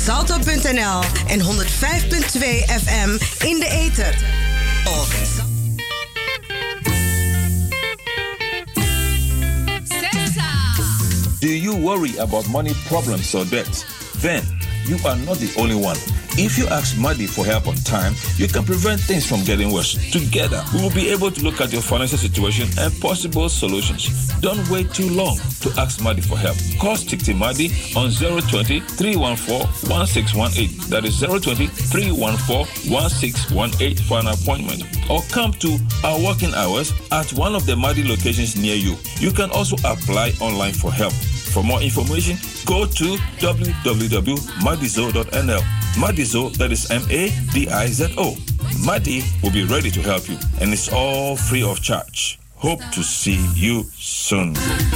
salto.nl en 105.2 FM in de ether. Do you worry about money problems or debt? Then you are not the only one. If you ask Madi for help on time, you can prevent things from getting worse. Together, we will be able to look at your financial situation and possible solutions. Don't wait too long to ask Madi for help. Call Stikti Madi on 020-314-1618. That is 020-314-1618 for an appointment. Or come to our working hours at one of the Madi locations near you. You can also apply online for help. For more information, go to www.madizo.nl. Madizo, that is Madizo. Madi will be ready to help you, and it's all free of charge. Hope to see you soon.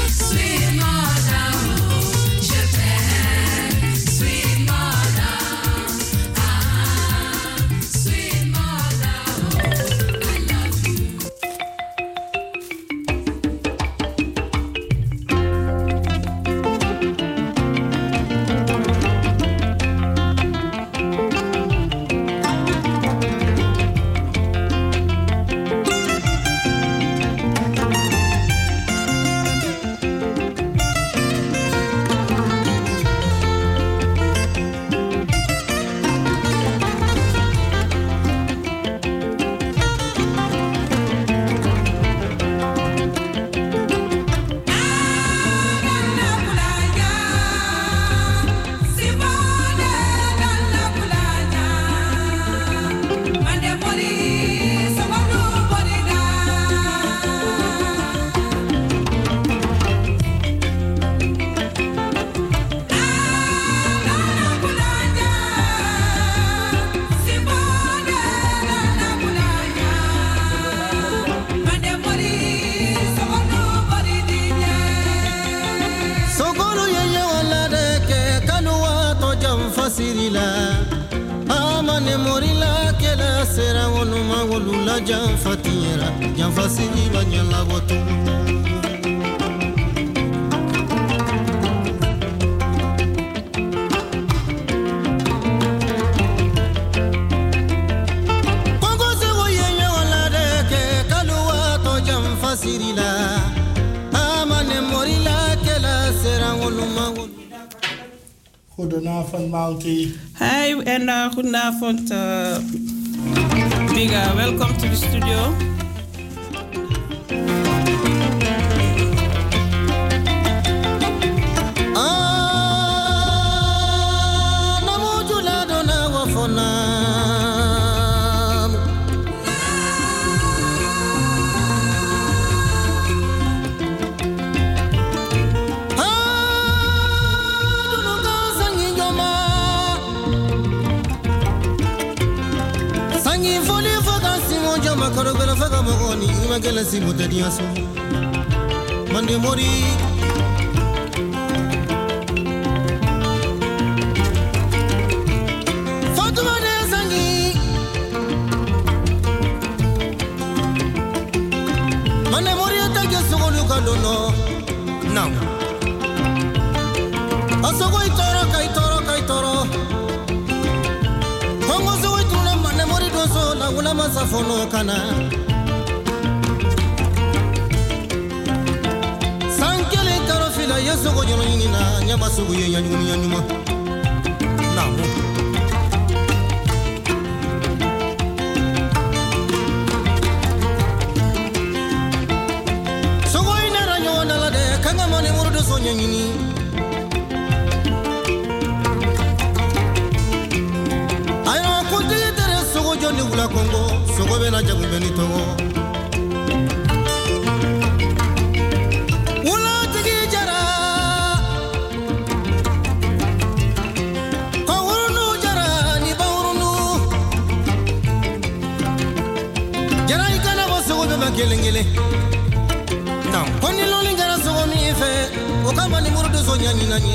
Hi en goedenavond, Biga. Welkom to the studio. Magala si mutadiaso mande mori Fatuma de sangi mande mori atake sogolu kalono now asogo itoro kai toro Kongo so ituna mande mori doso la ulama safono kana Yesogo jono nyina nyama sugu ye nyanyuma namo Sogo ina ranyo na lade kanga mane murudo so nyini Ayo kunti tere sogo joni ula Kongo sogo bena jabu beni togo Gelengele Now Koni loli ngara sogo mi efe Okama ni murudu so nyanyi nanye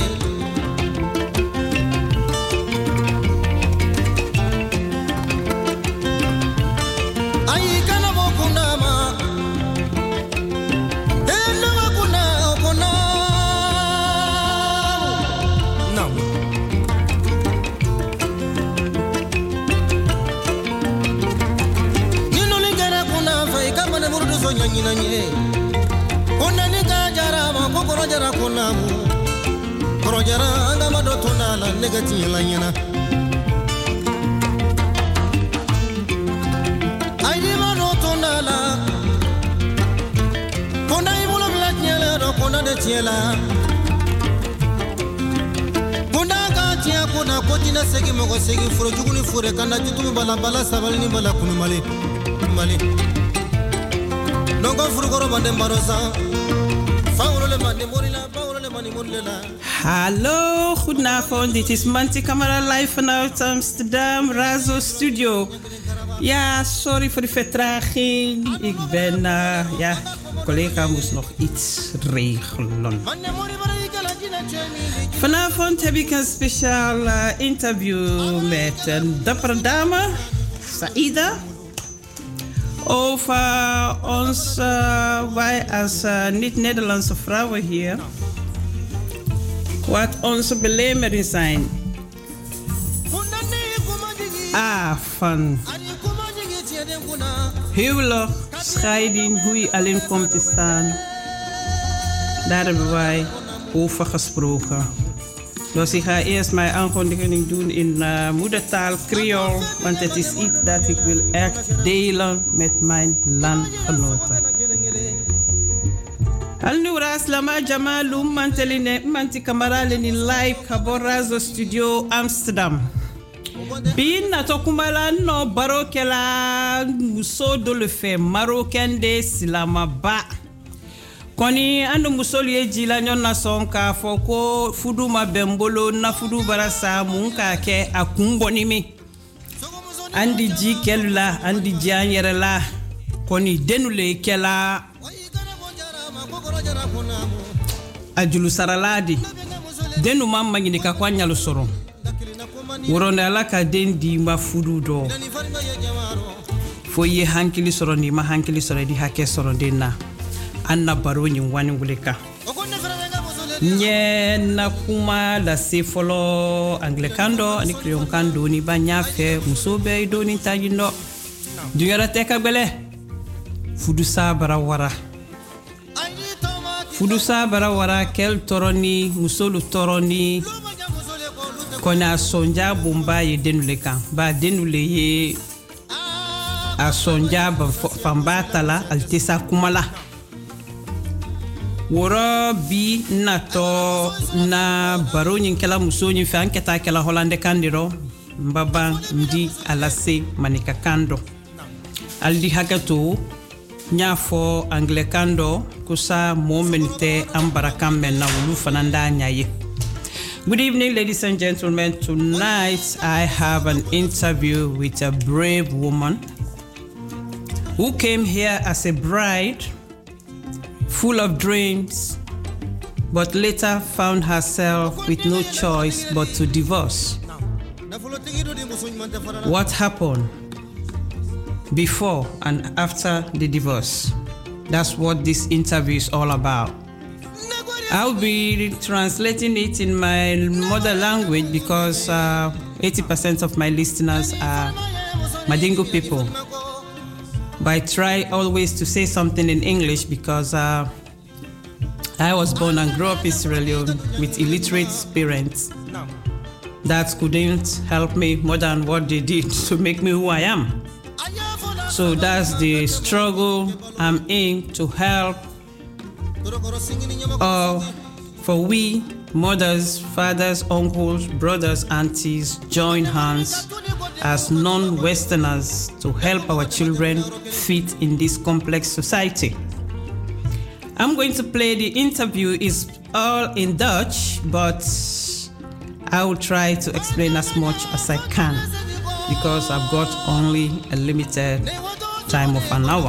Ayi kana bokuna ma Eno wakuna okuna Now nyina nye kona ni gajara ma ko korojara kona mu korojara anga ma do tonala negati la nyina ai di ma do tonala kona i bolo black nyela do kona de tiela kona ga tia kona ko tina segi mo ko segi furo juguni fure kana jutu bala bala sabal ni bala kunu mali mali Hallo, goedenavond. Dit is Manti Camara live vanuit Amsterdam, Razo Studio. Ja, sorry voor de vertraging. Ik ben, collega moest nog iets regelen. Vanavond heb ik een speciaal interview met een dappere dame, Saida. Over ons, wij als niet-Nederlandse vrouwen hier, wat onze belemmeringen zijn. Van huwelijk, scheiding, hoe je alleen komt te staan. Daar hebben wij over gesproken. Dus ik ga eerst mijn aankondiging doen in moedertaal Creool, want het is iets dat ik wil echt delen met mijn landgenoten. Hallo Raslama Jamalu Manteline Manti Kamaraleni live Kaborazo Studio Amsterdam. Bin natokumala no barokela muso do le fe marocain de silama ba. Koni ando musoli ejila nyonna sonka foko fudu mabembolo na fudu barasa munka ke akumboni mi. Andi ji kelula andi ji anyerela koni denule kela ajulu saraladi denu mamma ngini ka kwanya lusoro woronda la ka dendi ma fudu do foye hankili soro ni ma hankili soro di hake soro denna anna baroni wani nguleka nye na kuma la sefolo anglikando ani kriyon kando ni banya fe musobe do ni tajindo duyara teka bele fudu sabara wara fudu sabara wara kel toroni musolu toroni kona sonja bomba ye denuleka ba denule ye a sonja ba fambatala altesa kumala woro bi nato na baronyin kala musonyi fa anketa kala holande kandiro mbaba ndi alase manika kando aldi hagato nyafo anglekando kusa momente ambarakambe na wulu fananda nyaye. Good evening, ladies and gentlemen. Tonight I have an interview with a brave woman who came here as a bride, full of dreams, but later found herself with no choice but to divorce. What happened before and after the divorce? That's what this interview is all about. I'll be translating it in my mother language because 80% of my listeners are Madingo people. But I try always to say something in English because I was born and grew up in Sierra Leone with illiterate parents that couldn't help me more than what they did to make me who I am. So that's the struggle I'm in, to help for we, mothers, fathers, uncles, brothers, aunties, join hands as non-Westerners to help our children fit in this complex society. I'm going to play the interview. It's all in Dutch, but I will try to explain as much as I can because I've got only a limited time of an hour.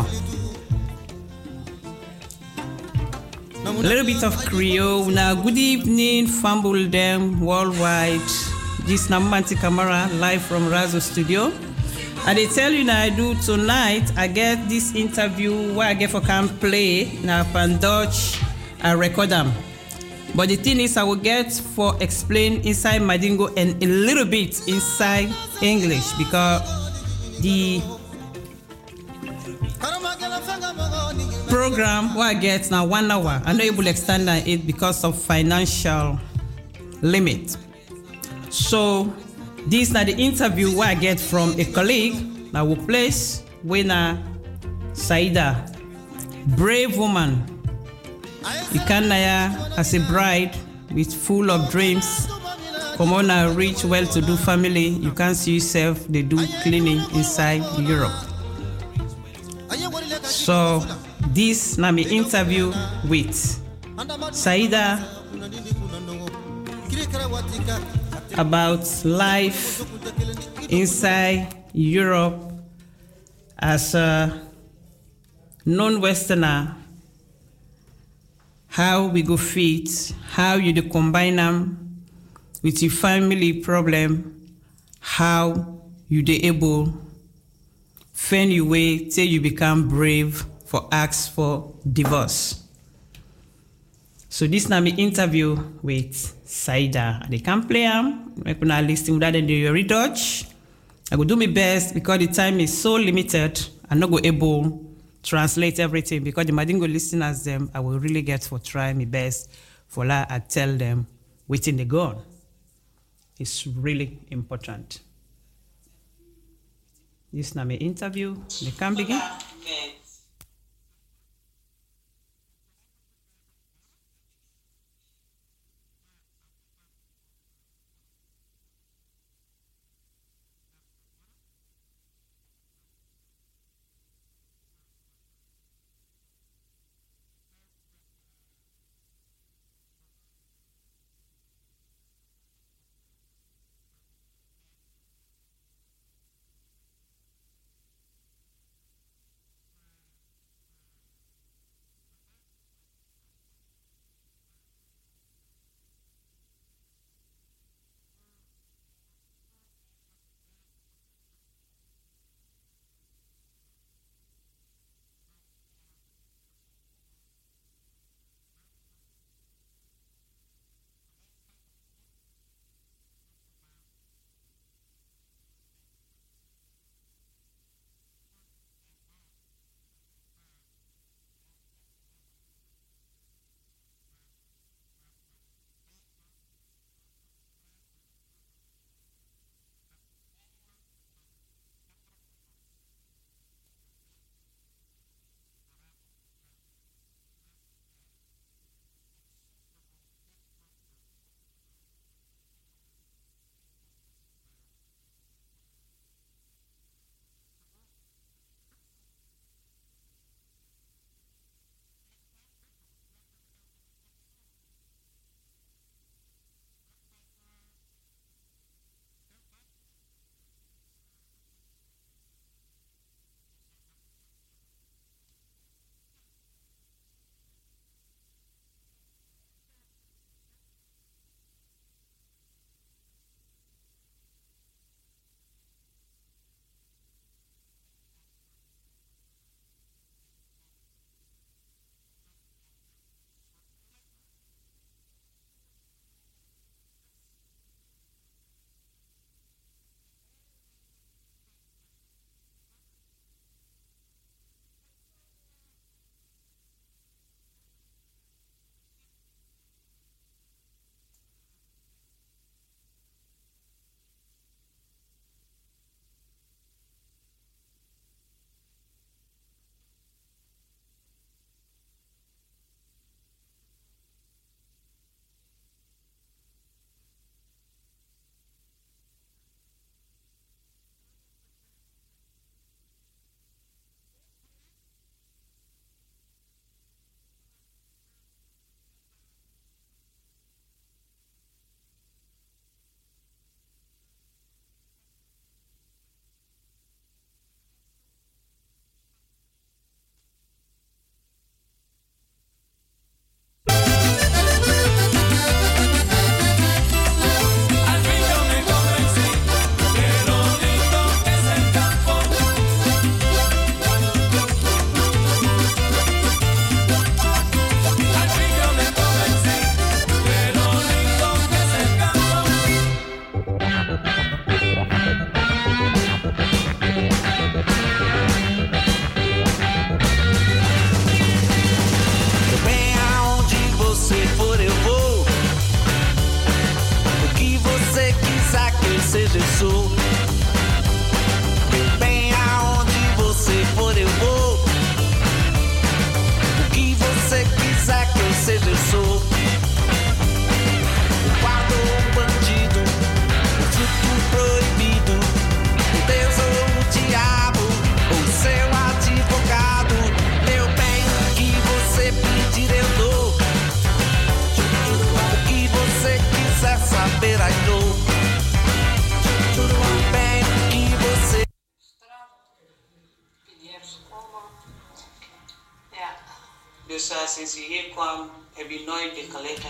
A little bit of Creole. Now, good evening, Fambuldem worldwide. This is Manti Camara live from Razo Studio. And they tell you now I do tonight, I get this interview where I get for can play now in Dutch, I record them. But the thing is I will get for explain inside Madingo and a little bit inside English because the program what I get now 1 hour. I'm not able to extend it because of financial limit. So this now the interview what I get from a colleague na workplace when Saida, brave woman. You can as a bride with full of dreams. Come on a rich, well-to-do family. You can see yourself they do cleaning inside Europe. So this now me interview with Saida about life inside Europe as a non-Westerner. How we go fit, how you do combine them with your family problem, how you do able find your way till you become brave for ask for divorce. So this now me interview with Saida. They can play them. I can listen without the retouch. I will do my best because the time is so limited. I'm not go able translate everything because the Madingo listeners them. I will really get for try my best for that. I tell them within the goal. It's really important. This now my interview. They can begin. dus sinds je hier kwam, heb je nooit dit gelegen?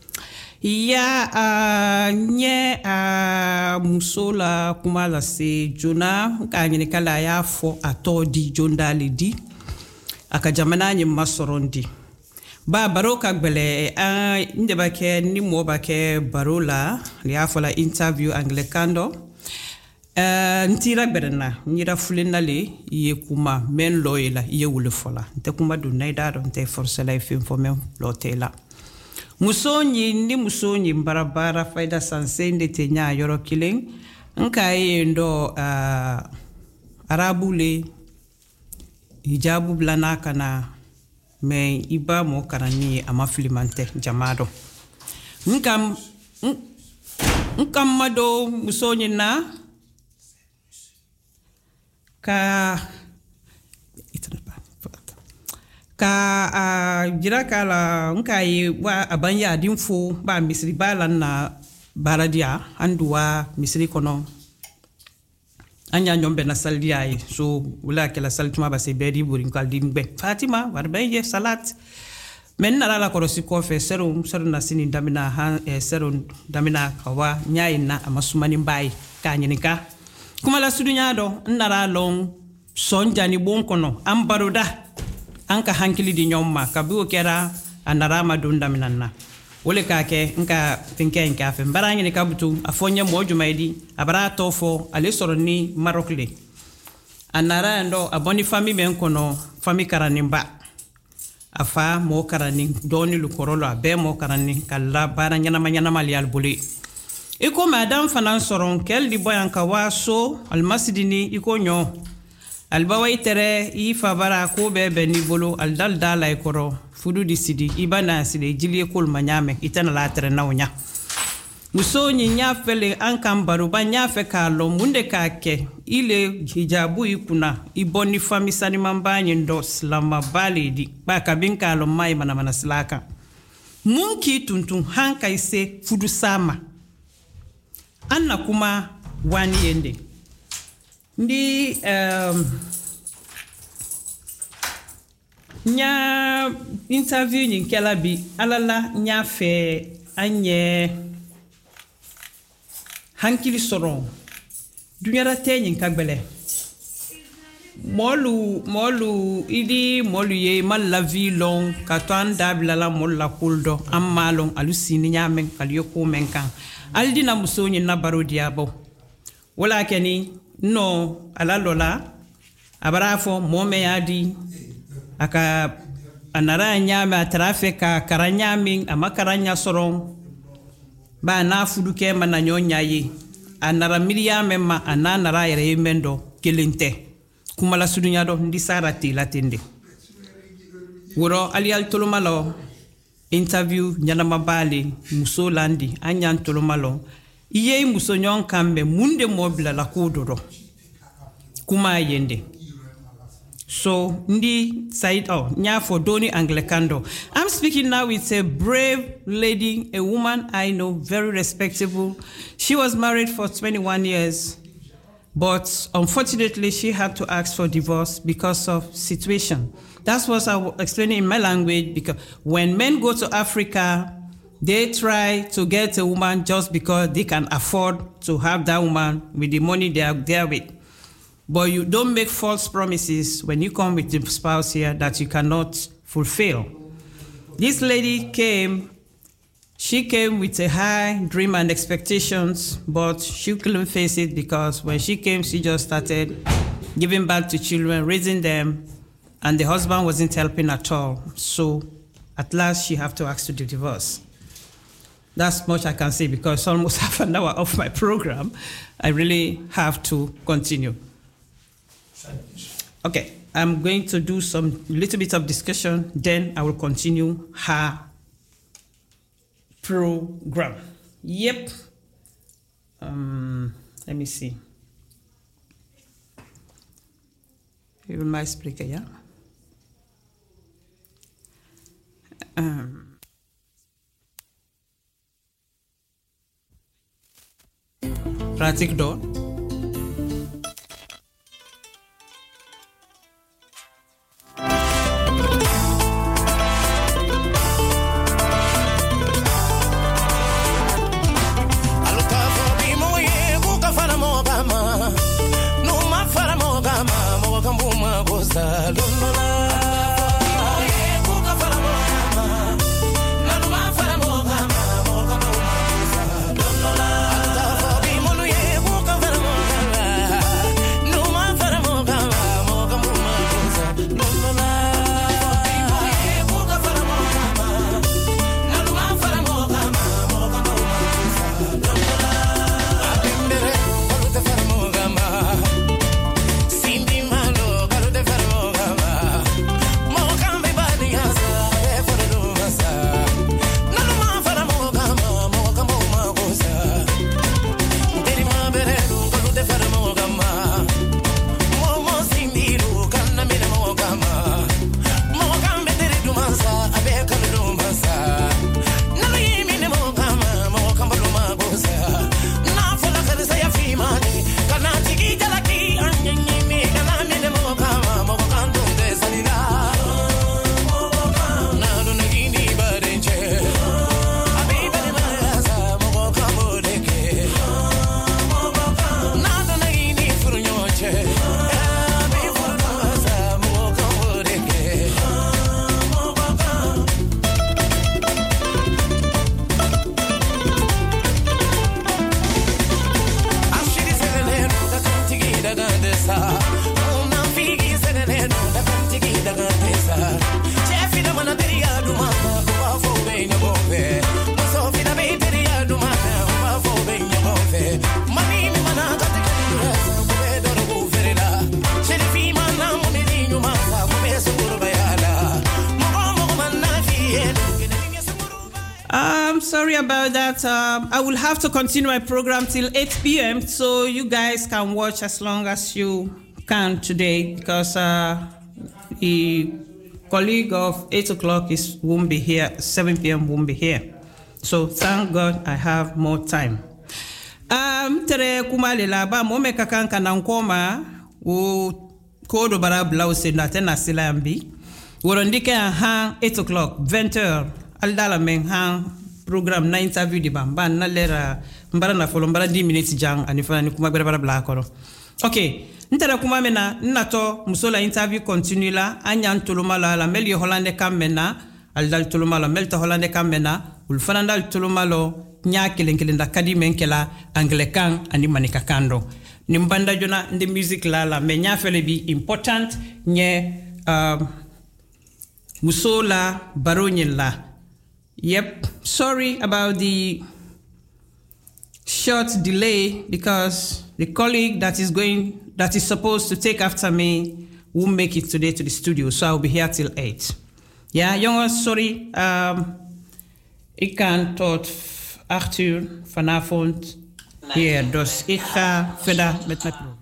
Ya, nye musola kumala se jona ka nyine kala ya fo atodi jondali di aka jamana nyi masorondi ba baro ka gbele inde ba ke ni mo ba ke barola ya fo la interview anglikando ntira berna nyira fulina le ye kuma men loyela ye wule fola nte kuma du naida do nte force la film fo men lotela musonyi ni musonyi barabara faida sansende tenya yoro killing nka ndo arabule hijabu blana kana me iba mo karani ama filimante jamado nkam mado musonyi na ka jira kala nkai wa abanya dimfo ba misri bala na baradia anduwa misri kono anya nyombe na saldia so wala kala saltuma ba se bedi burin kaldimbe Fatima warbaye salat men na la korosi ko fe serum na sini damina ha serum damina kawa nyaina amasumani mbai kanyinika kuma la sudunya do nara long sonjani bon kono ambaroda anka hankili di nyomma kabiwo kera anarama dunda minanna wole kake nka pinke nka fe mbarangi ni kabutu afonya moju maidi abara tofo ale soroni marokle anara ndo aboni fami men kono fami karanimba afa mo karani doni lukorolo abe mo karani kala bara nyana mali albuli iko madam fanan soron kel di boyanka waso almasdini iko nyo albawa itere I fabara ko bebe ni bolo aldal dala ikoro fudu disidi ibana side jili kol manyame itana la tere nawnya muso nya fele ankam baruba nya fe kalo munde kake ile hijabu ikuna iboni famisani mambanye ndo slama balidi baka binkalo mai mana slaka munki tuntun hanka ise fudu sama anna kuma wani yende ndi nya interview ni kela bi alala nya fe anye hankili soron dunyara tenyin kagbele molu idi molu ye mal la vie long katan dabla la mol la kuldo amalon alusini nyamen kaliyoko menkan aldina musonyi na baro diabo wala keni no ala lola abarafo mome yadi aka anara nyame atrafika karanyami amakaranya soron ba na fuduke mana nyonya yi anara miliyame ma anara yere mendo kelente kuma la sudunya do ndi sarati latinde woro alial tolomalo interview nyana mabali muso landi anyan tolomalo iye muso nyon kambe munde mobila la kudoro kuma yende so ndi side nya for doni anglikando. I'm speaking now with a brave lady, a woman I know, very respectable. She was married for 21 years, but unfortunately she had to ask for divorce because of situation. That's what I was explaining in my language, because when men go to Africa, they try to get a woman just because they can afford to have that woman with the money they are there with. But you don't make false promises when you come with the spouse here that you cannot fulfill. This lady came, she came with a high dream and expectations, but she couldn't face it because when she came, she just started giving back to children, raising them, and the husband wasn't helping at all. So at last, she had to ask to the divorce. That's much I can say because almost half an hour of my program, I really have to continue. Okay, I'm going to do some little bit of discussion, then I will continue her program. Yep. Let me see. Even my speaker, yeah. Pratik door. Sorry about that. I will have to continue my program till 8 p.m. so you guys can watch as long as you can today because the colleague of 8 o'clock won't be here, 7 p.m. won't be here. So thank God I have more time. Tere kumalela ba mome kakanka na nkoma u kodo bara blause na tena silambi. Worondike ha 8 o'clock, 20h. Aldala men ha program na interview di bamba na lera mbara na folo mbara 10 minutes jang anifana ni kuma bara bla koro. Okay, ntera kuma mena nato musola interview continue la anya ntuluma la meli holande kamena aldal tuluma la melta holande kamena ulfana dal tuluma lo nya kelen da kadi menkela anglican ani manika kando nimbanda jona ndi music la me nya fele bi important nye musola baronyela. Yep, sorry about the short delay because the colleague that is supposed to take after me won't make it today to the studio, so I'll be here till 8. Yeah, jongens, sorry. Ik kan tot 8 uur vanavond hier, dus ik ga verder met mijn program.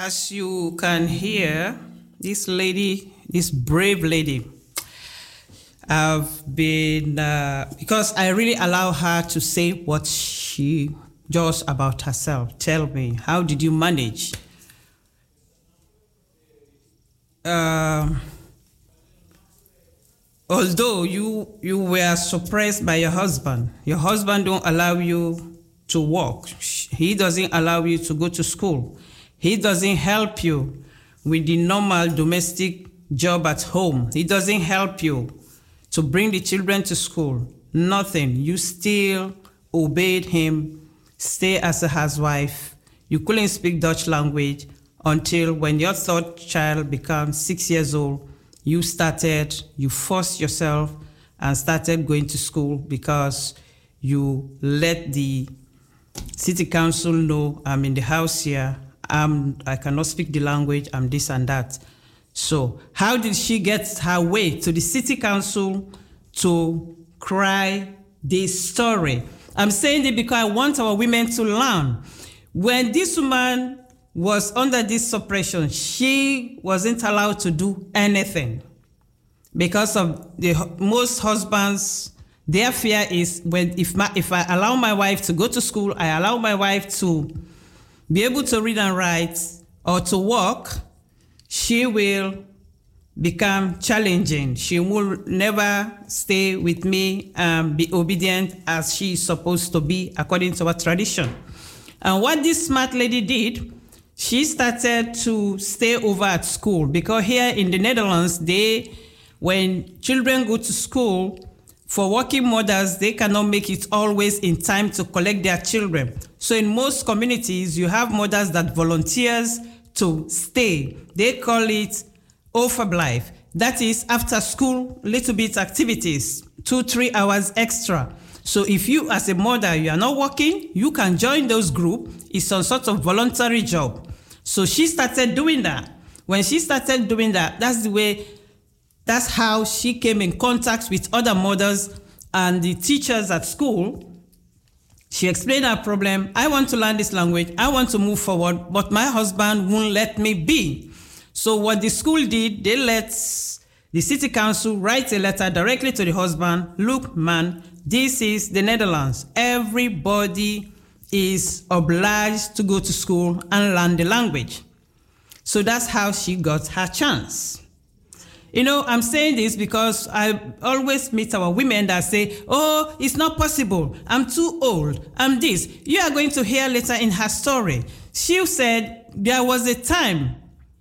As you can hear, this lady, this brave lady, I've been, because I really allow her to say what she just about herself. Tell me, how did you manage? Although you were suppressed by your husband don't allow you to work. He doesn't allow you to go to school. He doesn't help you with the normal domestic job at home. He doesn't help you to bring the children to school. Nothing. You still obeyed him, stay as a housewife. You couldn't speak Dutch language until when your third child becomes 6 years old, you forced yourself and started going to school because you let the city council know, I'm in the house here, I cannot speak the language, I'm this and that. So how did she get her way to the city council to cry this story? I'm saying it because I want our women to learn. When this woman was under this suppression, she wasn't allowed to do anything because of most husbands. Their fear is if I allow my wife to go to school, I allow my wife to be able to read and write or to work, she will become challenging. She will never stay with me and be obedient as she is supposed to be according to our tradition. And what this smart lady did, she started to stay over at school because here in the Netherlands, when children go to school, for working mothers, they cannot make it always in time to collect their children. So in most communities, you have mothers that volunteers to stay. They call it overblijf. That is after school, little bit activities, 2-3 hours extra. So if you as a mother, you are not working, you can join those groups. It's some sort of voluntary job. So she started doing that. When she started doing that, that's how she came in contact with other mothers and the teachers at school. She explained her problem. I want to learn this language. I want to move forward, but my husband won't let me be. So what the school did, they let the city council write a letter directly to the husband. Look, man, this is the Netherlands. Everybody is obliged to go to school and learn the language. So that's how she got her chance. You know, I'm saying this because I always meet our women that say, oh, it's not possible. I'm too old. I'm this. You are going to hear later in her story. She said there was a time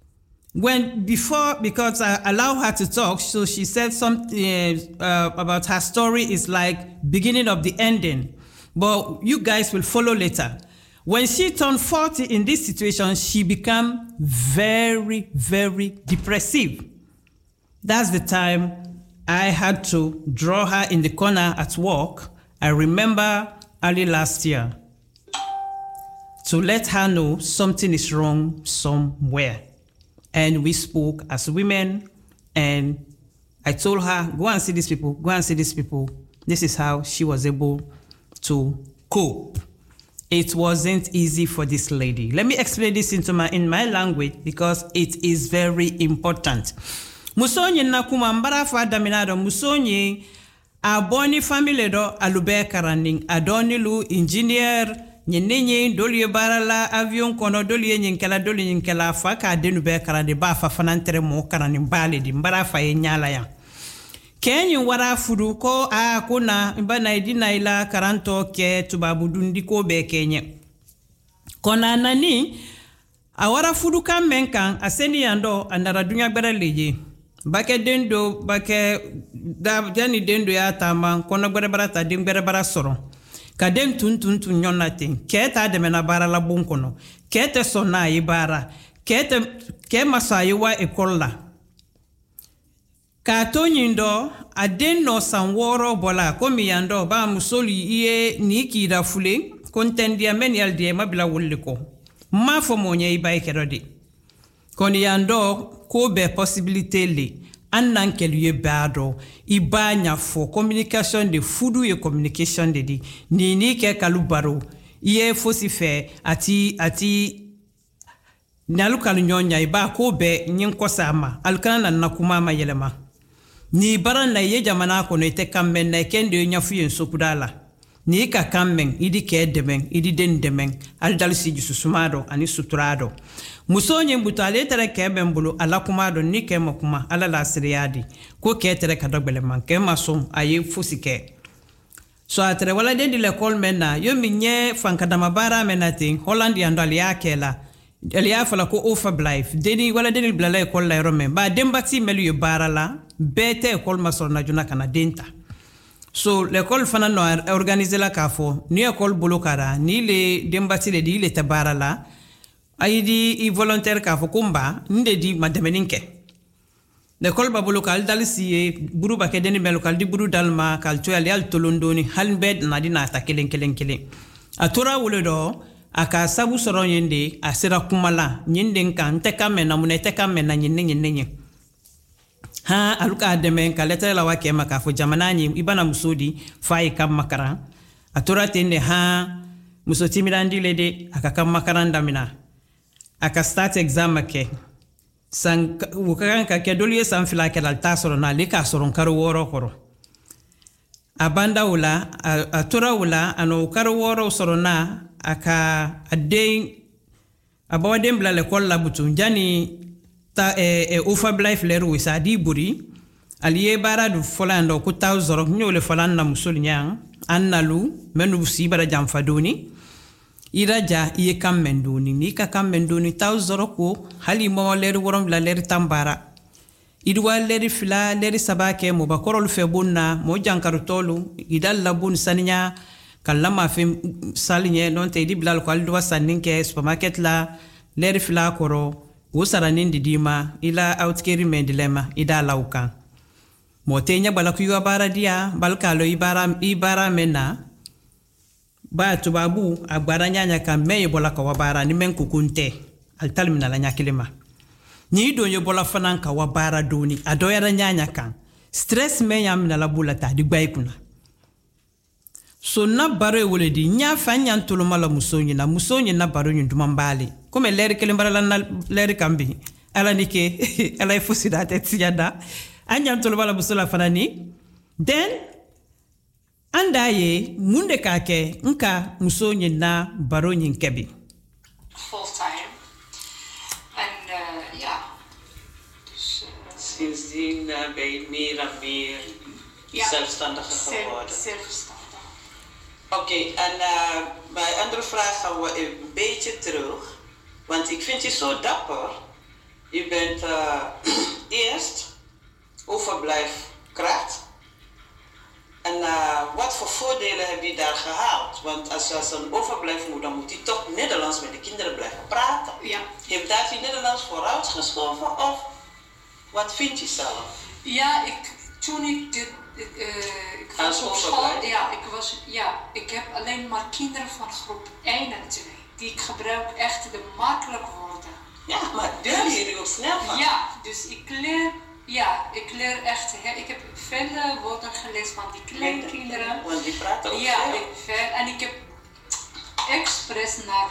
because I allow her to talk, so she said something about her story is like beginning of the ending. But you guys will follow later. When she turned 40 in this situation, she became very, very depressive. That's the time I had to draw her in the corner at work. I remember early last year to let her know something is wrong somewhere. And we spoke as women, and I told her, go and see these people, go and see these people. This is how she was able to cope. It wasn't easy for this lady. Let me explain this in my language because it is very important. Musonye na kumambara fada minado musonye aboni family do alube karaning adoni lu engineer nyenye doli barala avion kono doli nyenkela faka denu be karade ba fa fanantere mo karaning bale di mbara fa yenyala ya kenyu wara fudu ko kuna mbana idina ila karanto ke tubabudundi ko be kenye kona nani awara fudu kamenkan aseni yando andara dunya gbara leje bake dendo bake da jani dendo ya tama kono gbara barata dim gbara bara soro kadem tun nyonatin keta de mena bara la bunkono kete sona ibara ke masayi wa ekolla ka tonyindo adenno sanworo bola komi yando ba musoli iye niki da fule kontendia menial de mabila woliko ma fo monye ibai kerode koni yando ko be possibilité le annan keluye bado ibanya fo communication de fudu e communication de di ni ke kalubaro iye fo si fe ati Naluka nyonya iba ko be nyin kosama alkana na kuma ma yelema ni baran na ye jamana ko ne te kamben na kende nyafu yen sokudala ni ka kamben idi ke demen idi den demen al dalsi jisusumado ani suturado musonye mbutale tere keben bulu ala kumado ni ke makuma ala la siriyadi ko ke tere kadogbele man ke masom aye fusike so atre wala de l'école mena yo minye fankadama bara menating Hollandi andali yakela Elia fala ko ofa blijf. Deni wala deni blala ekol la rome. Ba dembati melu yo barala. Bete ekol masor na juna kana denta. So l'école fana no organiser la kafo. Ni ekol bolokara. Ni le dembati le di le tabarala. Aidi i volontaire kafo kumba. Nde di mademeninke. L'école ba bolokal dal siye. Buru ba ke deni belokal di buru dalma. Kal to ali al tolondoni. Halbed na di na ta kelen. Atura wole do. Aka sabu soro yende asira kumala nyende kan teka mena muneteka mena nyenne ha aluka demen ka letra la wake maka fo jamanani ibana musudi fai kam makara atura tende ha musoti mirandi lede aka kam makaranda mina aka start exam ke san wukan ka ke doliye san fila ke alta soro na leka soro karo woro koro abanda wula atura wula ano karo woro soro na aka aden abawadem bla l'école la butu jani ta ufa blijf leru sa di buri aliye bara du folando ku taw zoro nyole folanda musul nyang annalu menu si bara jam fadoni iraja iye kam mendoni ni ka kam mendoni taw zoro ko hali mo leru worom la leru tambara idwa leru fila leru sabake mo bakorol febunna mo jankaru tolu idal labun sanya kallama fim salinye non te di blal ko aldo saninke supermarket la ler fila koro wo saranin didima ila outkeri mendilema ida lauka motenya bala ku yobara dia balkalo ibara mena ba tubabu agbara nyanya kan meye bola ka wabara ni men kukunte al talmina la nyakilima ni do yo bola fanan ka wabara doni adoya nyanya kan stress me yamna la bulata di baykuna so na baro wole di nya fanya ntuluma la musonyi na baro nyunduma mbali kome leri kelembara la leri kambi ala nike ala ifusida tetiada anya ntuluma la musola fanani then andaye munde kake nka musonyi na baro nyinkebi full time and yeah dus sindsdien ben je meer en meer zelfstandiger geworden. Zelfstandig. Oké, en bij andere vraag gaan we een beetje terug. Want ik vind je zo dapper. Je bent eerst overblijfkracht. En wat voor voordelen heb je daar gehaald? Want als je als een overblijf moet, dan moet je toch Nederlands met de kinderen blijven praten. Ja. Heb je daar je Nederlands vooruitgeschoven of wat vind je zelf? Ja, toen ik was op school, ik heb alleen maar kinderen van groep 1 en 2. Die ik gebruik echt de makkelijke woorden. Ja, maar daar leer je ook snel van. Ja, dus ik leer echt. Ik heb veel woorden gelezen van die kleinkinderen. Want die praten ook veel. En ik heb expres naar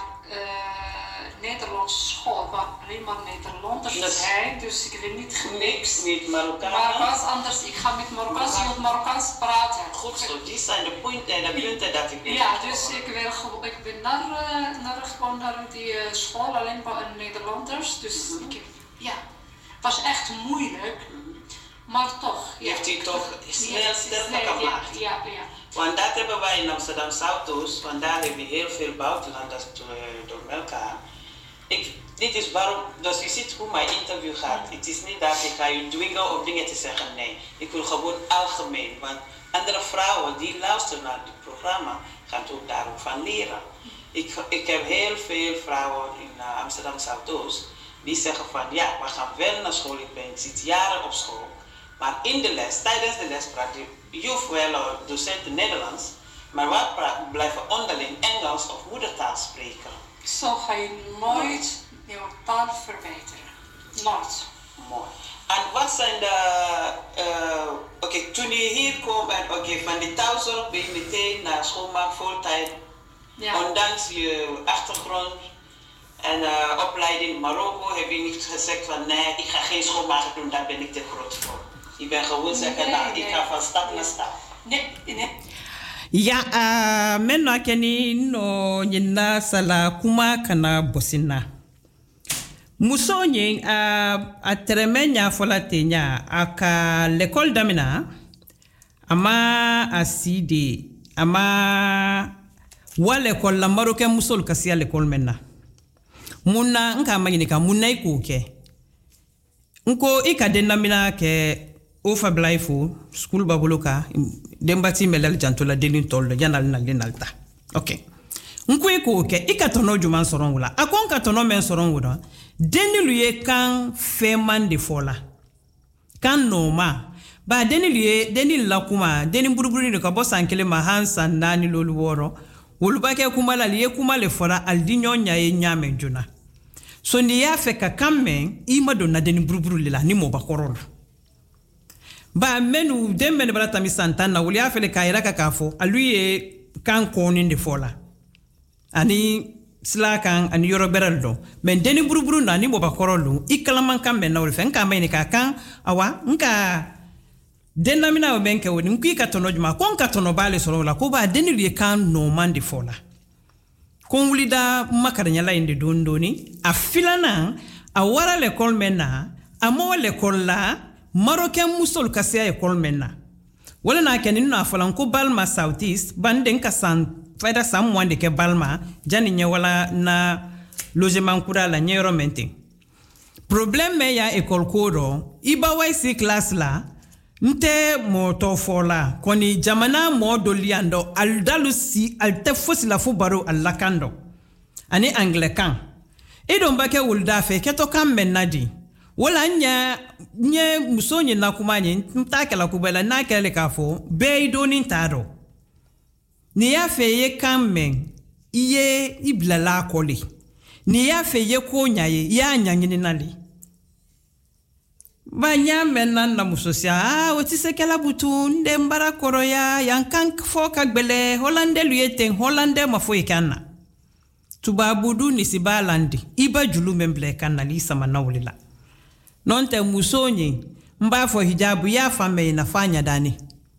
Nederlandse school, waar alleen maar Nederlanders zijn. Dus ik heb niet gemixt. Niet Marokkaan. Marokkaans anders. Ik ga met Marokkaans praten. Goed zo, die zijn de punten dat ik weet. Ja, dus ik ben naar die school alleen maar Nederlanders. Dus het was echt moeilijk. Maar toch. Heeft u toch snel gemaakt? Ja. Want dat hebben wij in Amsterdam Zuidoost, want daar hebben we heel veel buitenlanders door elkaar. Dit is waarom, dus je ziet hoe mijn interview gaat. Het is niet dat ik ga je dwingen om dingen te zeggen, nee. Ik wil gewoon algemeen, want andere vrouwen die luisteren naar dit programma gaan ook daarop van leren. Ik heb heel veel vrouwen in Amsterdam Zuidoost die zeggen van ja, we gaan wel naar school, ik zit jaren op school. Maar in de les, tijdens de les praat de juf wel docenten Nederlands, maar we blijven onderling Engels of moedertaal spreken. Zo ga je nooit jouw taal verbeteren. Nooit. Mooi. En wat zijn de... toen je hier kwam en van de thuiszorg ben je meteen naar schoolmaak voltijd. Ja. Ondanks je achtergrond. En opleiding in Marokko heb je niet gezegd van nee, ik ga geen schoonmaken doen, daar ben ik te groot voor. Je bent gewoon zeggen, nou, ik ga van stap naar stap. Nee. Ja, menno keni no nyina sala kuma kana bosina. Muso nyi a teremenya folatenya aka l'école damina ama aside ama wale l'école la maroke musol kasi l'école menna. Muna nka magini ka muna ikuke. Nko ikadenamina ke Ofa Blaifu, school babuluka, dembati melal jantola denin tol, yanal na linalta. Ok. Nkwe ko ke ikatono juman sorongula. Akon katono men sorongula. Deni luye kan feman de fola. Kan noma. Ba deni luye, deni lakuma, deni buruburi de kabo sankele mahansan nani lolu woro. Ulubake kumala liye kumale fola aldinyo nyaye nyame juna. So ni ya feka kamme ima donna deni buruburu lila ni mo bakorolo. Ba menu dembe barata mi santana wuli afele kaira kakafo aluye kan konin de fola ani sla kan ani yoro beraldo men deni buruburu na ni mo bakorolo ikalaman kan men na wuli fen kan men ka kan awa nka denamina o benke woni nki ka tono juma kon ka tono bale soro la ko ba deni liye kan no man de fola kon wuli da makaranya la inde dondoni a filana a wara le kol mena a mo le kol la Marocain musol kasia école menna. Wala na kenin na falan ko Balma Southeast banden ka san faida sam wande ke Balma jani nya wala na logement kura la nyero mente. Problème me ya école kodo iba YC class la nte moto fola koni jamana mo doliando al dalusi al tefosi la fu baro al lakando. Ani anglican. E don bake wulda fe keto kam menadi. Wala nye musonye na kumanye ntake la kubela na kele kafo be doni taro ni ya feye kamen iye ibla la koli ni ya feye ko nyaye ya nyanyini nali banya menan na musosia otise kala butu nde mbara koroya yankan fo kagbele hollande luyeten hollande mafo ikana tubabudu ni sibalandi iba julu memble kana lisa manawlila nonte musonye mba fo hijabu ya fame inafanya dani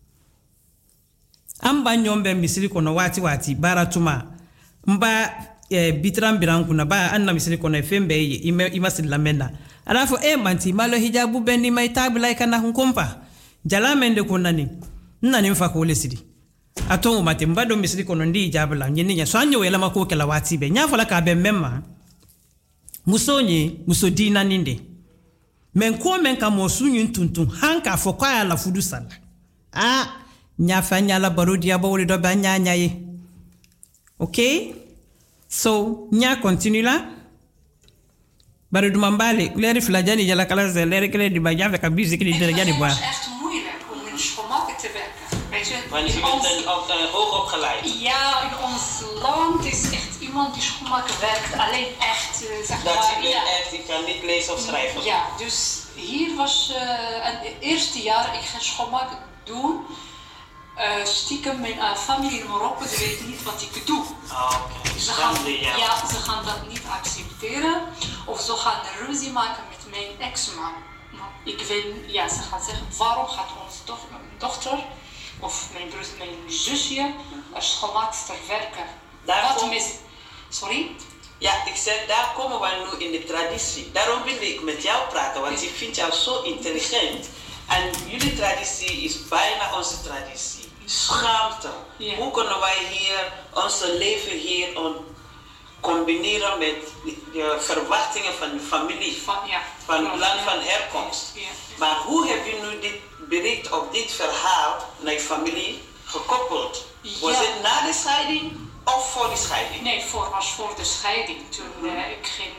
amba nyombe misiri kono wati baratuma mba bitram birangu na ba anna misiri kono fembe imasil lamena alafu manti malo hijabu beni maitabu laika na nkompa jalamende konani nani mfa ko lesidi atongo mate mbado misiri kono ndi hijabu la nyenya sanyo wela makoke la wati be nyafola ka be memma musonye musodina ninde men ko men ka mo sunyin tuntun hanka fo kwa la fudu sala nya fanya la barodia bo le do ba nya ye okay so nya continue la barodu mambale leri flajani jala kala ze leri kele di ba jave ka music di dere jadi boa. Het was echt moeilijk om in schoonmaken te werken. Weet je? Want je bent dan hoog opgeleid. Ja, in ons land is echt iemand die schoonmaken werkt alleen echt zeg dat maar. Je echt, je kan niet lezen of schrijven. Ja, dus hier was het eerste jaar ik ga schoonmaken doen. Stiekem mijn familie in Marokko, ze weten niet wat ik doe. Okay. Ze gaan dat niet accepteren. Of ze gaan ruzie maken met mijn ex-man. Ze gaan zeggen, waarom gaat onze dochter of mijn zusje als schoonmaakster werken? Sorry? Ja, ik zeg, daar komen we nu in de traditie. Daarom wil ik met jou praten, want ik vind jou zo intelligent. En jullie traditie is bijna onze traditie. Schaamte. Yeah. Hoe kunnen wij hier onze leven hier combineren met de verwachtingen van de familie, van het land van herkomst? Yeah. Maar hoe heb je nu dit bericht op dit verhaal naar je familie gekoppeld? Was het na de scheiding of voor de scheiding? Nee, was voor de scheiding. Toen ik ging,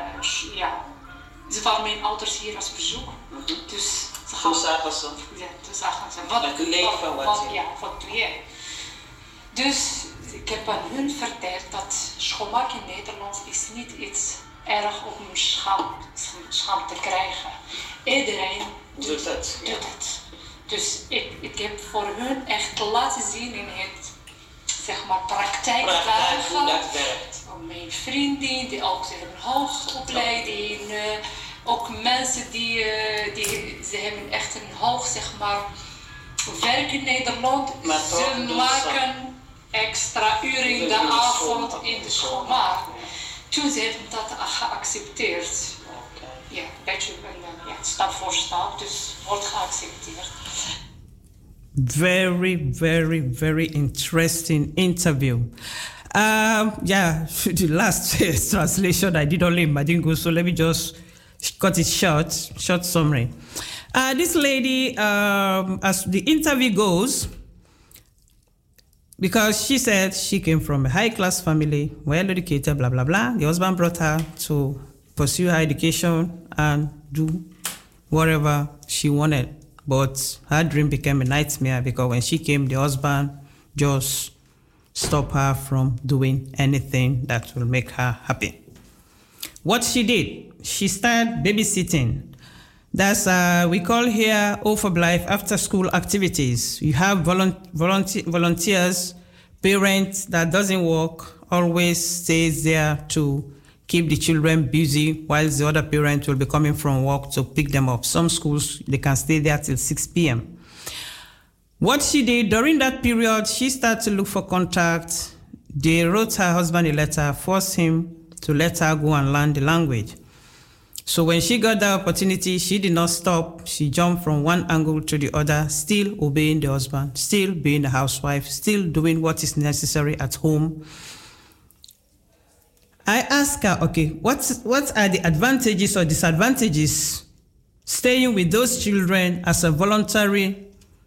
ze waren mijn ouders hier als bezoek. Dus toen zagen ze? Ja, toen zagen ze. Wat doe jij? Dus ik heb aan hun verteld dat schoonmaken in Nederland is niet iets erg om schaam te krijgen. Iedereen doet het. Dus ik heb voor hun echt laten zien in het zeg maar praktijkdagen. Hoe dat werkt. Mijn vrienden die ook zeggen een hoogopleiding. Ook mensen die ze hebben echt een hoog zeg maar werk in Nederland. Maar ze maken extra uren in de avond in de schoolmaak. Toen ze hebben dat geaccepteerd. Ja, beetje stap voor stap, dus wordt geaccepteerd. Very, very, very interesting interview. The last translation I did only in Madingo, so let me just cut it short summary. This lady, as the interview goes, because she said she came from a high-class family, well-educated, blah, blah, blah. The husband brought her to pursue her education and do whatever she wanted. But her dream became a nightmare because when she came, the husband just stopped her from doing anything that will make her happy. What she did, she started babysitting. That's, we call here O for Life after school activities. You have volunteers, parents that doesn't work, always stays there to keep the children busy while the other parent will be coming from work to pick them up. Some schools, they can stay there till 6 p.m. What she did during that period, she started to look for contacts. They wrote her husband a letter, forced him to let her go and learn the language. So when she got that opportunity, she did not stop. She jumped from one angle to the other, still obeying the husband, still being a housewife, still doing what is necessary at home. I asked her, okay, what are the advantages or disadvantages staying with those children as a volunteer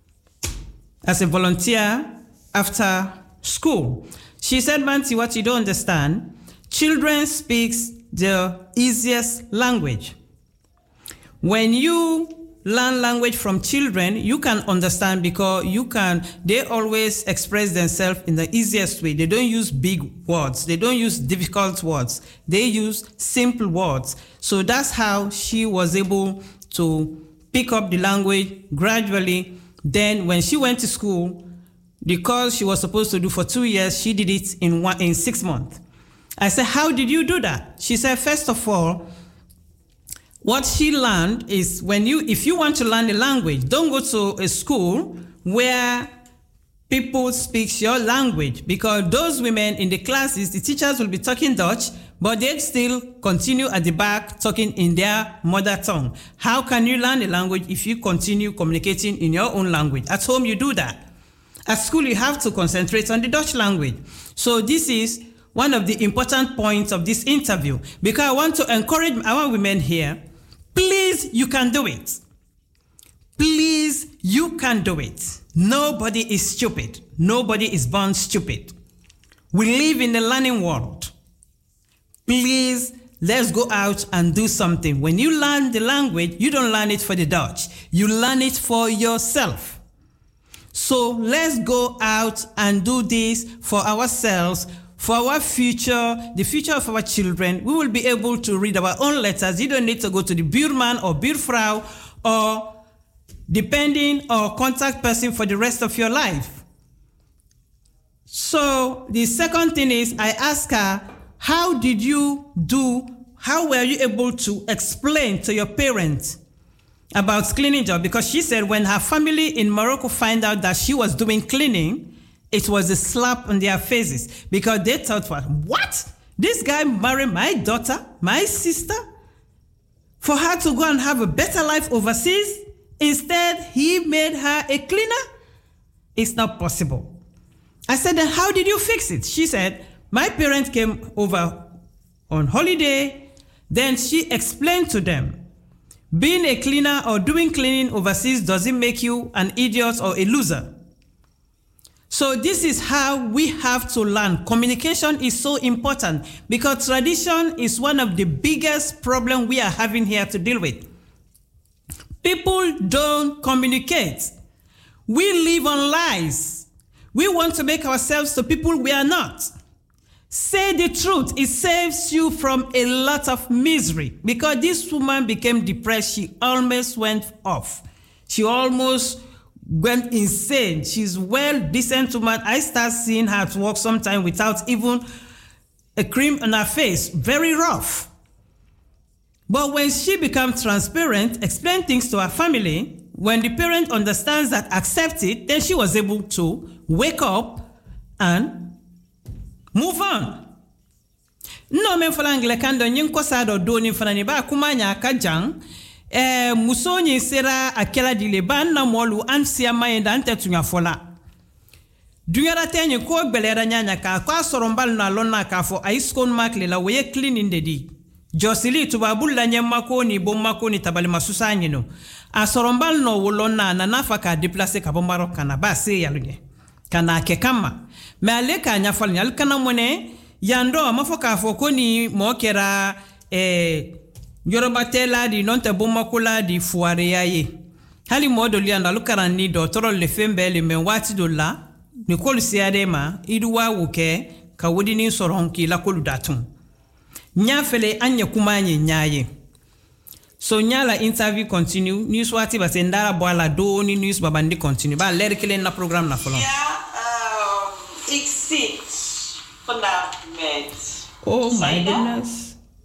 after school? She said, Manti, what you don't understand, children speak the easiest language. When you learn language from children, you can understand because they always express themselves in the easiest way. They don't use big words. They don't use difficult words. They use simple words. So that's how she was able to pick up the language gradually. Then when she went to school, the course she was supposed to do for 2 years, she did it in 6 months. I said, how did you do that? She said, first of all, what she learned is if you want to learn the language, don't go to a school where people speak your language, because those women in the classes, the teachers will be talking Dutch, but they still continue at the back talking in their mother tongue. How can you learn the language if you continue communicating in your own language? At home, you do that. At school, you have to concentrate on the Dutch language. So this is one of the important points of this interview, because I want to encourage our women here. Please, you can do it. Please, you can do it. Nobody is stupid. Nobody is born stupid. We live in a learning world. Please, let's go out and do something. When you learn the language, you don't learn it for the Dutch. You learn it for yourself. So let's go out and do this for ourselves, for our future, the future of our children. We will be able to read our own letters. You don't need to go to the buurman or buurvrouw or depending or contact person for the rest of your life. So the second thing is, I asked her, how were you able to explain to your parents about cleaning job? Because she said when her family in Morocco found out that she was doing cleaning, it was a slap on their faces, because they thought, what? This guy married my daughter, my sister, for her to go and have a better life overseas? Instead, he made her a cleaner? It's not possible. I said, then how did you fix it? She said, my parents came over on holiday. Then she explained to them, being a cleaner or doing cleaning overseas doesn't make you an idiot or a loser. So this is how we have to learn. Communication is so important, because tradition is one of the biggest problems we are having here to deal with. People don't communicate. We live on lies. We want to make ourselves to people we are not. Say the truth. It saves you from a lot of misery, because this woman became depressed. She almost went off. She almost went insane. She's well decent woman. I start seeing her at work sometime without even a cream on her face. Very rough. But when she becomes transparent, explain things to her family, when the parent understands that, accept it, then she was able to wake up and move on. No men fala Anglikando nyin kosa do doni fana ni ba kumanya kajang musonyi sera akela dileban na molu ansia mayenda antetunya fola. Duyara tenye ko gbelera nyanya ka kwa sorombal na lonna ka fo aiskon makle la weye clean in the di. Josili tubabulla nyemako ni bomako ni tabali masusa nyino. A sorombal no wolonna na nafaka déplacer ka bombaro kana ba se yalunye. Kana kekama. Me aleka nyafal nyal kana mone yando mafoka foko ni mokera Yoruba tela di non te bomako di fuare yaye. Hali modo lianda lukarani do toro le fembe le men wati do la ni kolu siadema iduwa wuke ka wudi ni soronki la kolu datum. Nyafele anye kumanye nyaye. So nyala interview continue. News wati ba sendara boala do ni news babandi continue. Ba lerkele na program na follow. Ik zit vandaag met... Oh my goodness.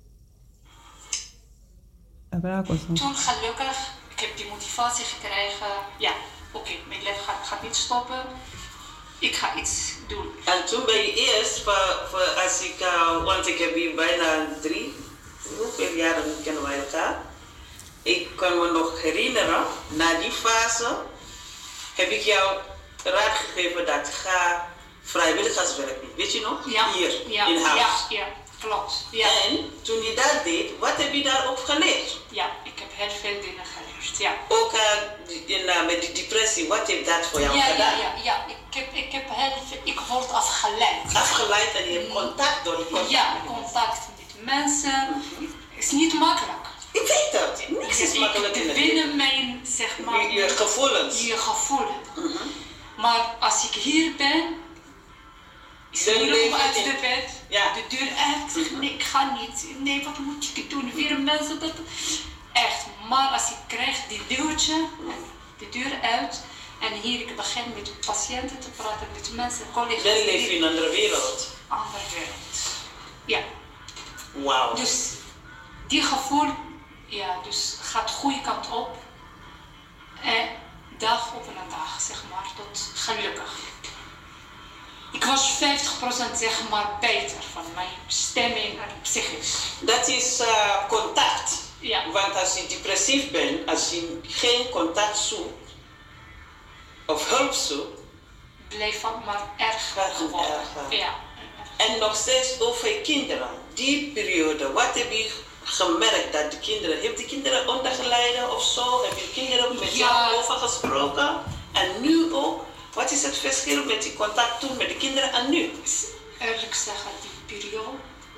Toen gelukkig, ik heb die motivatie gekregen. Ja, oké, mijn leven gaat niet stoppen. Ik ga iets doen. En toen ben je eerst, als ik, want ik heb hier bijna 3, hoeveel jaren kennen wij elkaar? Ik kan me nog herinneren, na die fase heb ik jou raad gegeven dat ga vrijwilligerswerk doen. Weet je nog? Ja, hier in huis. Ja, klopt. Ja. En toen je dat deed, wat heb je daarop geleerd? Ja, ik heb heel veel dingen geleerd. Ja. Ook met die depressie, wat heeft dat voor jou gedaan? Ja. Ik word afgeleid. Afgeleid en je hebt contact door de contact. Ja, contact met mensen. Is niet makkelijk. Ik weet het. Niks is makkelijk in het leven. Binnen mijn, zeg maar... Je gevoelens. Je gevoelens. Maar als ik hier ben... Is het moeilijk om uit de bed, de deur uit. Nee, ik ga niet. Nee, wat moet ik doen? Weer mensen dat... Echt, maar als ik krijg die duwtje, de deur uit... En hier, ik begin met patiënten te praten, met mensen, collega's... Dan leef je in een andere wereld. Andere wereld. Ja. Wauw. Dus die gevoel, dus gaat de goede kant op. En dag op een dag, zeg maar, tot gelukkig. Ik was 50% zeg maar beter van mijn stemming en psychisch. Dat is contact. Ja. Want als je depressief bent, als je geen contact zoekt of hulp zoekt, blijft het maar erger geworden. Ja. En nog steeds over kinderen. Die periode, wat heb je gemerkt dat de kinderen, heb je kinderen ondergeleiden of zo? Heb je kinderen met jou over gesproken? En nu ook? Wat is het verschil met die contact toen met de kinderen en nu? Eerlijk zeggen, die periode,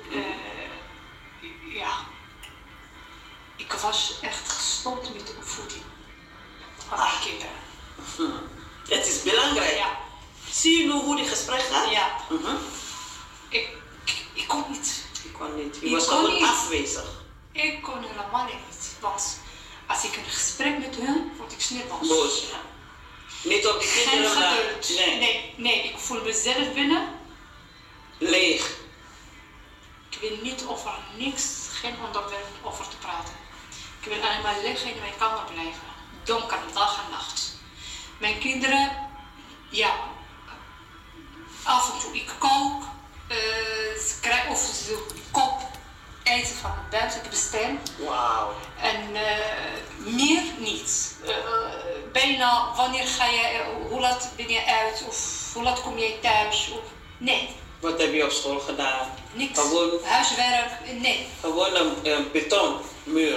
ik was echt gestopt met de opvoeding van mijn kinderen. Het is belangrijk. Ja. Zie je nu hoe die gesprek gaat? Ja. Ik kon niet. Ik kon niet. Je was gewoon afwezig. Ik kon helemaal niet. Want als ik een gesprek met hun, word ik snel boos. Boos, ja. Niet op de kinderen, maar... Nee, ik voel mezelf binnen. Leeg. Ik wil niet over niks, geen onderwerp over te praten. Ik wil alleen maar liggen in mijn kamer blijven. Donker, dag en nacht. Mijn kinderen, af en toe ik kook. Ze krijgen of ze kop eten van buiten bestel. Wauw. En meer niet. Bijna wanneer ga je, hoe laat ben je uit of hoe laat kom je thuis? Of, nee. Wat heb je op school gedaan? Niks. Gewoon, huiswerk, nee. Gewoon een betonmuur.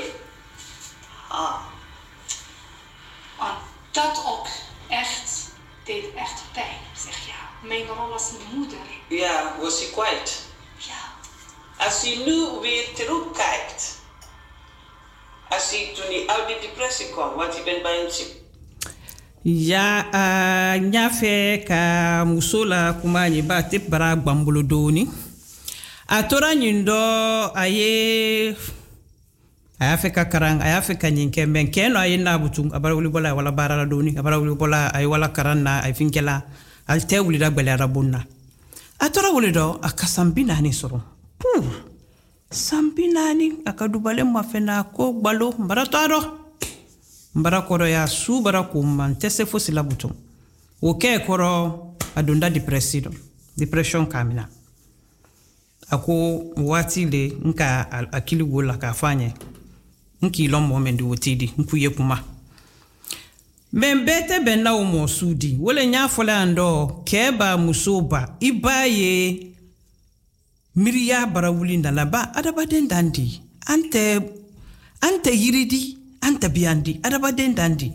En dat ook deed echt pijn. Zeg mijn rol als moeder. Ja, was je kwijt? Ja. Als je nu weer terugkijkt, als je toen je uit die depressie kwam, want je bent bij een ziek. Ja, nyafe ka musola kumani ba tip bara gbambolo doni. Atora nyindo aye Ayafeka karang ayafeka nyinke men keno ayina butung abara wuli bola wala barala doni abara wuli bola ay wala karanna ay finkela alte wuli da gbele rabunna atora wuli do akasambina ni soro sambina ni akadubale mafena ko gbalo mbara koro ya su bara kuma tese fosi la butung oke koro adunda depression kamina ako wati le nka akili gola ka fanye nki lomo mendi wotidi nkuye kuma membete benna o mosudi wole nya fola ando keba musoba ibaye miriya barawuli ndalaba adabaden dandi ante yiridi ante biandi adabaden dandi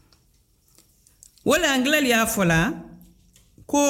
wole angleli ya fola ko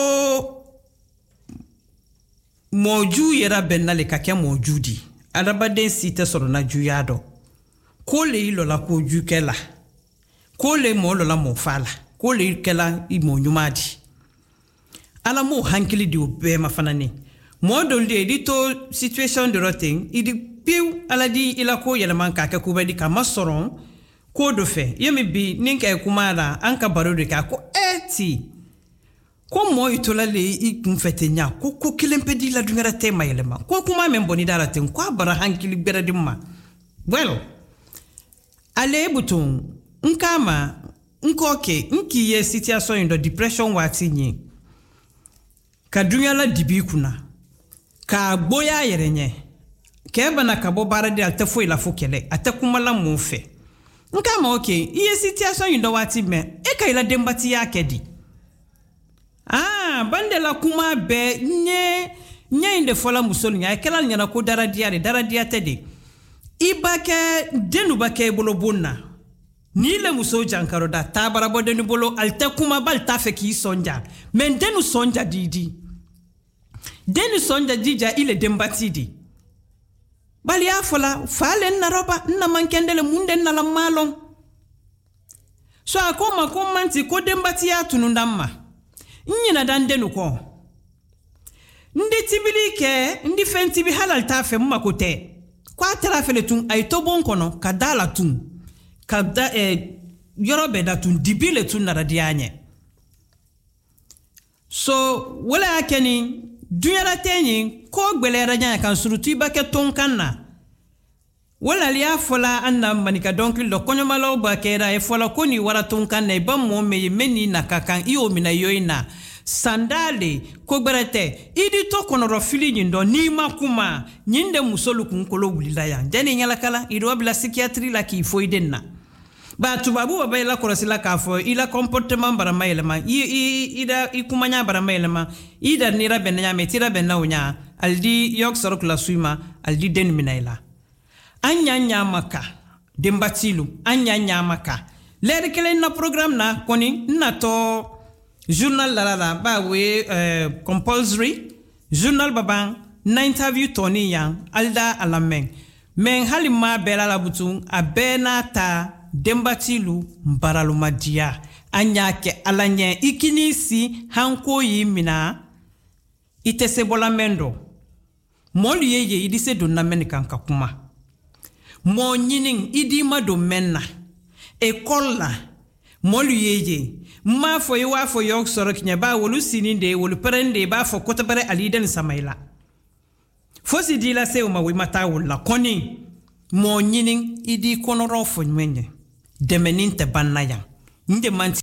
moju yera benna le kake mojudi adabaden site soro na juyado ko le ilola ko jukela ko le mo lola mo fala ko le kela i mo nyumadi ala mo hankili di obe mafanani mo don de dito situation de roting idi piu ala di ila ko yela manka ka ko bedi kama soron ko do fe yemi bi ninka kumara anka baro de ka ko eti ko mo itola le i kumfetenya ko kilempedi la dungara tema yelema ko kuma memboni dala ten ko bara hankili beradimma well ale buton nkama nkoke nkiye situation ndo depression watinyi ka dunyala dibi kuna ka boya yerenye keba na kabo barade altefo ila fokele atakumala monfe nkama okay iye situation ndo wati me e ka ila dembati yakedi bandela kuma be nye inde fola musoni nya kala nyana ko daradia tede ibake denu bake bolo bonna ni le muso jankaro da tabara bodenu bolo alte kuma bal tafeki sonja men denu sonja didi ile dembatidi bali afola falen na roba na mankendele munde na la malon so akoma komanti ko dembati ya tunundamma nyina dandenu ko ndi tibilike ndi fentibi halal tafe makote kwa trafele tun ay tobon kono kadala tun kada yorobe da tun dibile tun na radianye so wala akeni dunyara tenyi ko gbelera nya kan surutu ibake tonkanna wala liya fola anna manika donkli lo konyo malo ba kera e fola koni wara tonkanna e bam mo me meni na kakan iyo mina yoina sandale ko berete idi to kono ro fili nyindo ni makuma nyinde musolu kunkolo wulila ya jani nyala kala ido bila psychiatry la ki fo idenna ba tubabu ba ila korosila ka fo ila comportement bara mailema ida ikumanya bara mailema ida nira bennya metira benna unya aldi yok sorok la suima aldi den minaila anya maka dembatilu anya maka lere kele na program na koni na to journal la ba we compulsory journal babang na interview toni yang alda alameng men halima bela la butung abena ta dembatilu mbaralumadia anyake alanye ikinisi hanko yimina itesebola mendo molu yeye idise donna men kanka kuma mo nyinin idima do menna ekolla molu yeye ma fo yiwa fo yok sorok nya ba wolu sininde wolu prende ba fo kotobare aliden samaila fosi dila se ma wi mata wala koni mo nyinin idi konoro fo nyenye demenin te banna yang nde man